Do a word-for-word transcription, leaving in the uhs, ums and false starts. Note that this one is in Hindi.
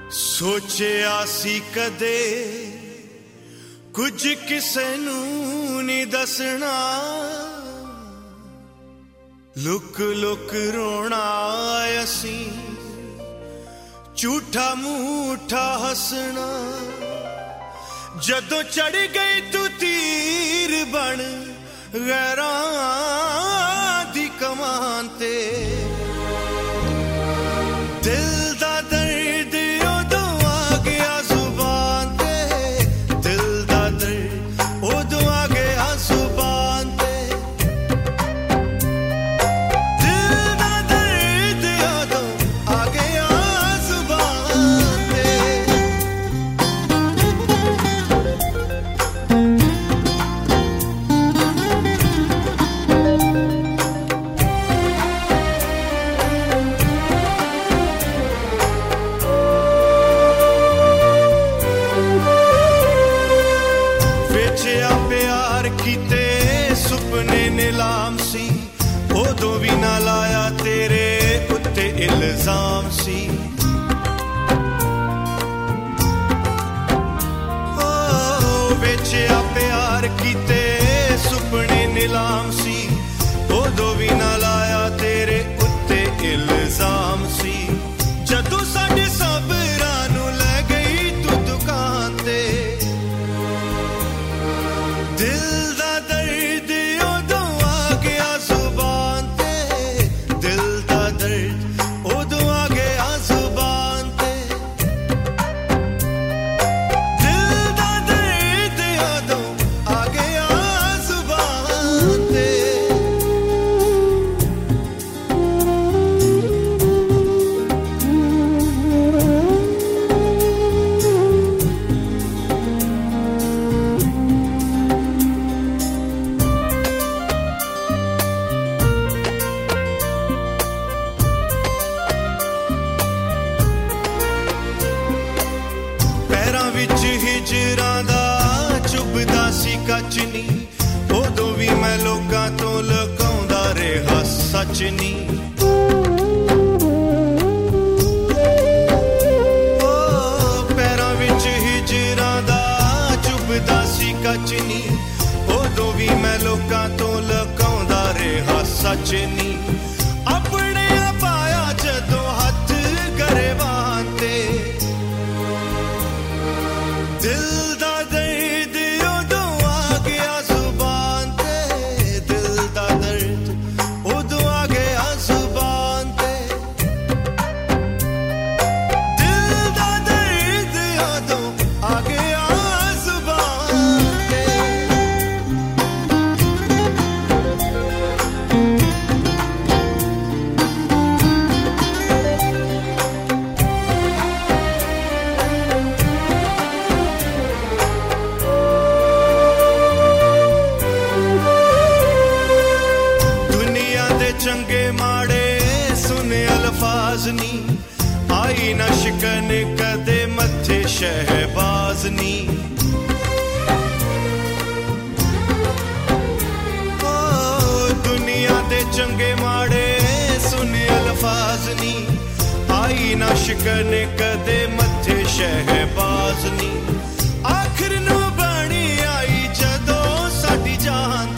सोचिया सी कदे कुछ किसे नू नहीं दसना, लुक लुक रोना असी झूठा मूठा हसना। जदों चढ़ गई तू तीर बन गैरां दी कमान ते, दिल दा दर्द उदों आ गया जुबान ते, दिल दा दर्द उदों आ गया जुबान ते, दिल दा दर्द उदों आ गया जुबान ते। प्यार कीते सुपने नीलाम सी, उदों भी ना लाया तेरे उत्ते इल्जाम सी। ओ बेचिया प्यार कीते सुपने नीलाम सी, उदों भी ना लाया तेरे उत्ते इल्जाम सी। जदों साडे सबरां नूं लै गई तू दुकान ते, दिल दा दर्द उदों आ गया जुबान ते, दिल दा दर्द उदों आ गया जुबान ते, दिल दा दर्द उदों आ गया जुबान ते। पैरां विच हिजरां दा चुभदा सी कच नी, उदों भी मैं लोकां तो लुकाउंदा रहा सच नी। ओ पैरां विच हिजरां दा चुभदा सी कच नी, उदों भी मैं लोकां तो लुकाउंदा रहा सच नी। अपने पाया जदों हथ गरेबान ते, दिल दा दर्द उदों आ गया जुबान ते, दिल दा दर्द उदों आ गया जुबान ते, दिल दा दर्द उदों आ गया जुबान ते। चंगे माड़े सुने अल्फाज नी, आई ना शिकन कदे मथे शहबाज नी। ओ दुनिया दे चंगे माड़े सुने अल्फाज नी, आई ना शिकन कदे मथे शहबाज नी। आखिर नूं बणी आई जदों साडी जान